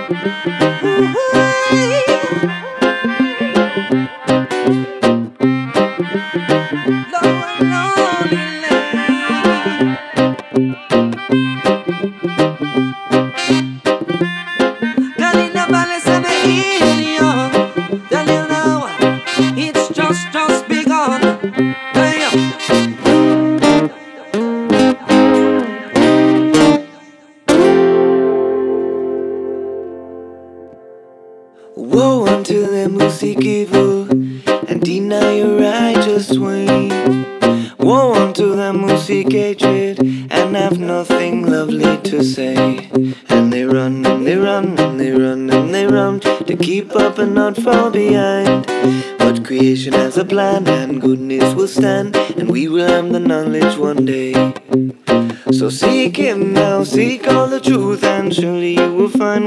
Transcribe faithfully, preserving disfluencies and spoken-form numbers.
Woe unto them who seek evil and deny your righteous way. Woe unto them who seek hatred and have nothing lovely to say. And they run and they run and they run and they run to keep up and not fall behind. But creation has a plan and goodness will stand, and we will have the knowledge one day. So seek Him now, seek all the truth, and surely you will find